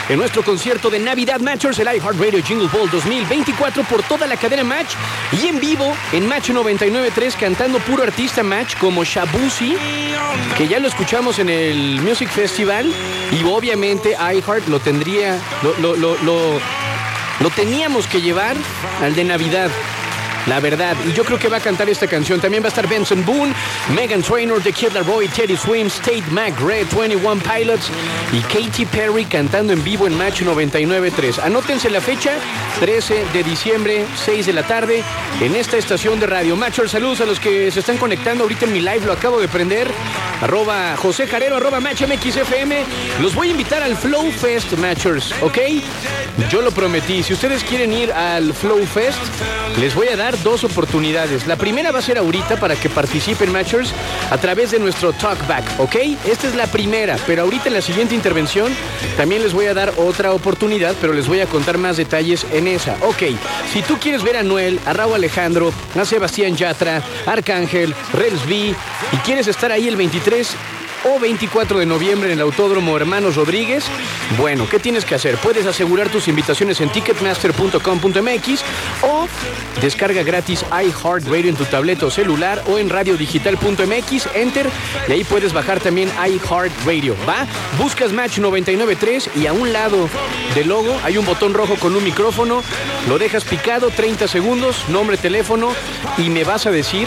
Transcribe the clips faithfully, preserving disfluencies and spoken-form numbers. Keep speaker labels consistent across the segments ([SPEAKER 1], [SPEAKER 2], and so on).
[SPEAKER 1] en nuestro concierto de Navidad Matchers, el iHeartRadio Jingle Ball dos mil veinticuatro por toda la cadena Match y en vivo en Match noventa y nueve punto tres cantando puro artista Match como Shabuzi, que ya lo escuchamos en el Music Festival y obviamente iHeart lo tendría, lo, lo, lo, lo, lo teníamos que llevar al de Navidad. La verdad, y yo creo que va a cantar esta canción. También va a estar Benson Boone, Meghan Trainor, The Kid Laroi, Teddy Swims, Tate McRae, veintiuno Pilots y Katy Perry cantando en vivo en Match noventa y nueve punto tres. Anótense la fecha, trece de diciembre, seis de la tarde, en esta estación de radio. Matchers, saludos a los que se están conectando ahorita en mi live, lo acabo de prender. Arroba José Jarero, arroba Match M X F M. Los voy a invitar al Flow Fest, Matchers, ¿ok? Yo lo prometí. Si ustedes quieren ir al Flow Fest, les voy a dar dos oportunidades. La primera va a ser ahorita para que participen, Matchers, a través de nuestro Talkback, ¿ok? Esta es la primera, pero ahorita en la siguiente intervención también les voy a dar otra oportunidad, pero les voy a contar más detalles en esa. Ok, si tú quieres ver a Noel, a Raúl Alejandro, a Sebastián Yatra, Arcángel, Rels B, y quieres estar ahí el veintitrés o veinticuatro de noviembre en el Autódromo Hermanos Rodríguez, bueno, ¿qué tienes que hacer? Puedes asegurar tus invitaciones en ticketmaster punto com punto m x o descarga gratis iHeartRadio en tu tableta o celular o en radiodigital punto m x, enter, y ahí puedes bajar también iHeartRadio, ¿va? Buscas Match noventa y nueve punto tres y a un lado del logo hay un botón rojo con un micrófono, lo dejas picado, treinta segundos, nombre, teléfono, y me vas a decir...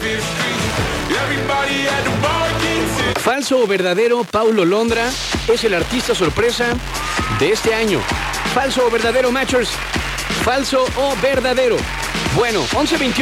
[SPEAKER 1] ¿Falso o verdadero, Paulo Londra es el artista sorpresa de este año? ¿Falso o verdadero, Matchers? ¿Falso o verdadero? Bueno, once veintiuno.